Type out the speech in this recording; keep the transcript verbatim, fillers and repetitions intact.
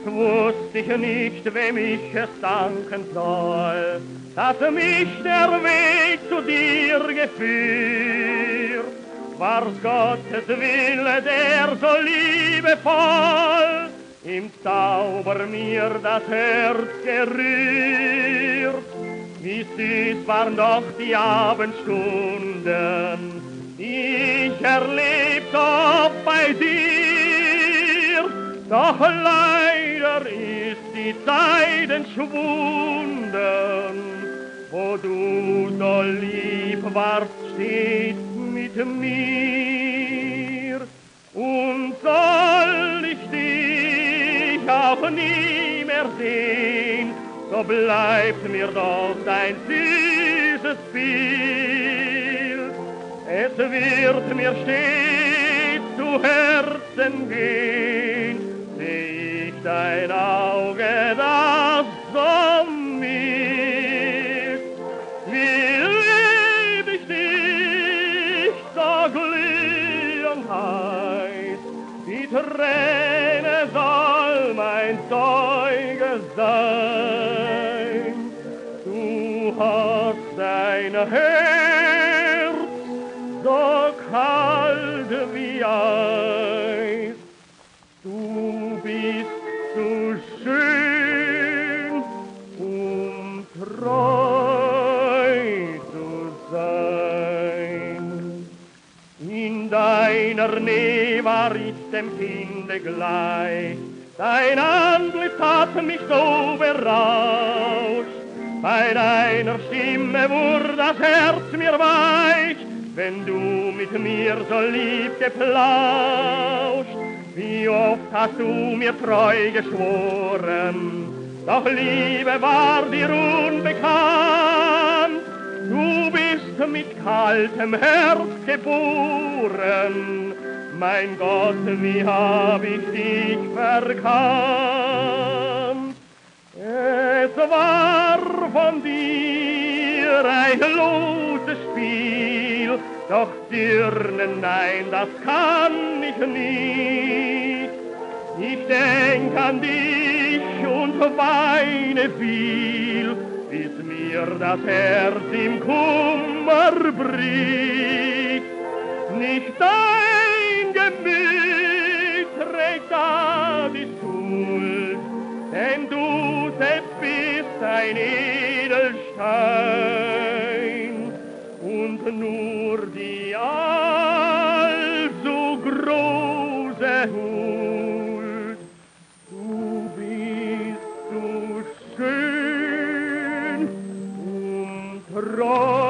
wusste ich nicht, wem ich es danken soll, dass mich der Weg zu dir geführt. War's Gottes Wille, der so liebevoll im Zauber mir das Herz gerührt. Wie süß waren doch die Abendstunden, die ich erlebt hab bei dir. Doch leider ist die Zeit entschwunden, wo du so lieb warst stets mit mir. Und soll ich dich auch nie mehr sehen, so bleibt mir doch dein süßes Bild. Es wird mir stets zu Herzen gehen, seh ich dein Auge, das so misst. Wie lieb ich dich, so glühend heiß, die Träne soll mein Zeuge sein. Du hast ein Herz, so kalt wie Eis, du bist zu schön, um treu zu sein. In deiner Nähe war ich dem Kinde gleich, dein Antlitz hat mich so berauscht, bei deiner Stimme wurde das Herz mir weich, wenn du mit mir so lieb geplauscht. Wie oft hast du mir treu geschworen, doch Liebe war dir unbekannt. Du bist mit kaltem Herz geboren, mein Gott, wie hab ich dich verkannt. Es war von dir ein loses Spiel, doch Dirnen, nein, das kann ich nicht. Ich denk an dich und weine viel, bis mir das Herz im Kummer bricht. Nicht dein Gemüt trägt da die Schuld, denn du selbst bist ein Edelstein und nur die allzu große Huld. Du bist so schön und treu.